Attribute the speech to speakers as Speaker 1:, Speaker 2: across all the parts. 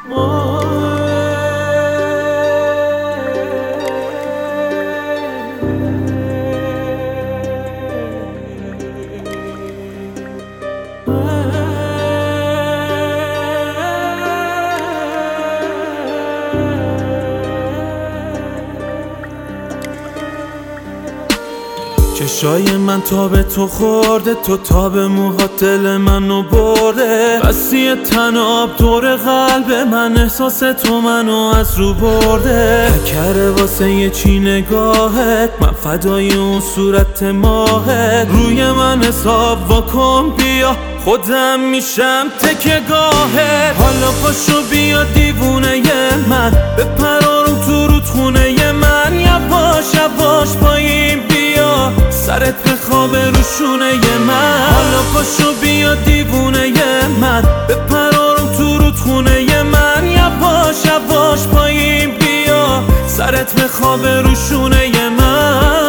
Speaker 1: چشای من تا به تو خورده، تو تا به موهات دل منو برده. وسیع تناب دور قلب من، احساس تو منو از رو برده. تکره واسه یه چی نگاهت، من فدای اون صورت ماهت. روی من حساب واکن بیا، خودم میشم تکه گاهت. حالا پاشو بیا دیوونه من، بپرارم تو رودخونه من. یواش یواش پایین بیا، سرت بخوابه روشونه من. حالا پاشو بیا دیوونه من، بپرارم تو رودخونه من. یواش یواش پایین بیا، سرت بخوابه روشونه من.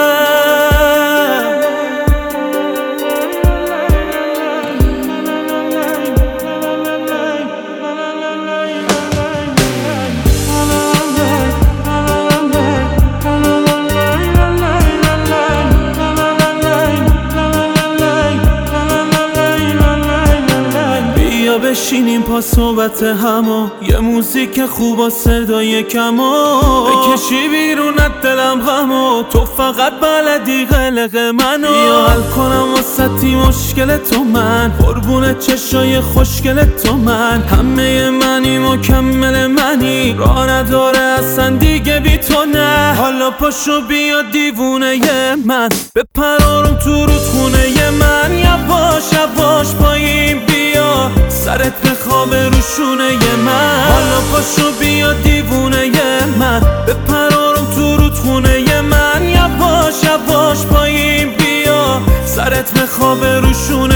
Speaker 1: بشینیم پا صحبت همو، یه موزیک خوب و صدای کمو. بکشی بیرون از دلم غمو، تو فقط بلدی قلق منو. یا حل کنم واسطی مشکل تو من، قربون چشای خوشگل تو من. همه منی مکمل منی، راه نداره اصلا دیگه بی تو نه. حالا پاشو بیا دیوونه من، بپرارم تو رودخونه من. یواش یواش پایین بیا، سرت بخوابه روشونه من. حالا پاشو بیا دیوونه من، بپرارم تو رودخونه من. یواش یواش پایین بیا، سرت بخوابه روشونه